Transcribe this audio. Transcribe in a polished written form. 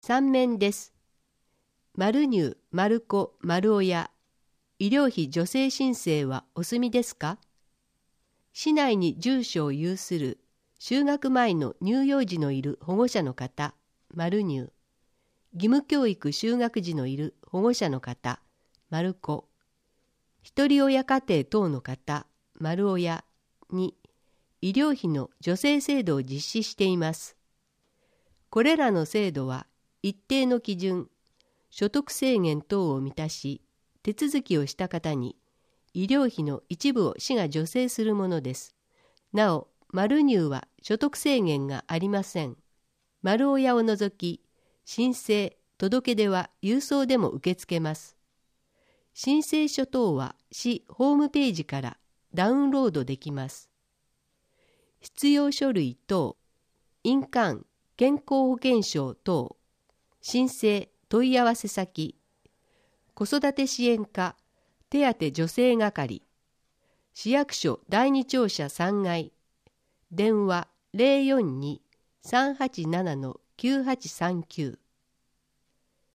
3面です。マルニュー、マルコ、マルオヤ、医療費助成申請はお済みですか？市内に住所を有する就学前の乳幼児のいる保護者の方、マルニュー。義務教育就学時のいる保護者の方、マルコ。一人親家庭等の方、マルオヤに医療費の助成制度を実施しています。これらの制度は一定の基準、所得制限等を満たし、手続きをした方に医療費の一部を市が助成するものです。なお、マルニューは所得制限がありません。マルオヤを除き、申請、届け出は郵送でも受け付けます。申請書等は市ホームページからダウンロードできます。必要書類等、印鑑、健康保険証等、申請問い合わせ先、子育て支援課手当助成係、市役所第二庁舎3階、電話 042-387-9839